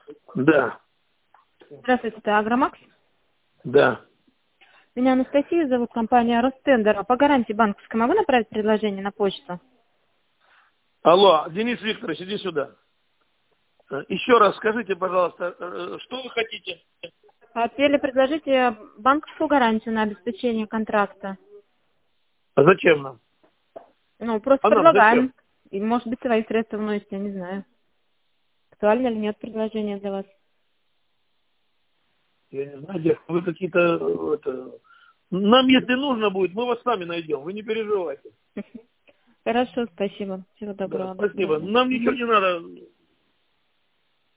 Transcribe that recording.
Да, Здравствуйте, это Агромакс. да. Меня Анастасия зовут, компания Ростендер. По гарантии банковской могу направить предложение на почту? Алло, Денис Викторович, иди сюда. Еще раз скажите, пожалуйста, что вы хотите? Хотели предложить банковскую гарантию на обеспечение контракта. А зачем нам? Ну, просто А нам зачем? предлагаем. И, может быть, свои средства вносите, я не знаю. Актуально ли нет предложение для вас? Я не знаю, где вы какие-то... Нам, если нужно будет, мы вас сами найдем, вы не переживайте. Хорошо, спасибо. Всего Да, доброго. До спасибо. свидания. Нам ничего Мгм. не надо.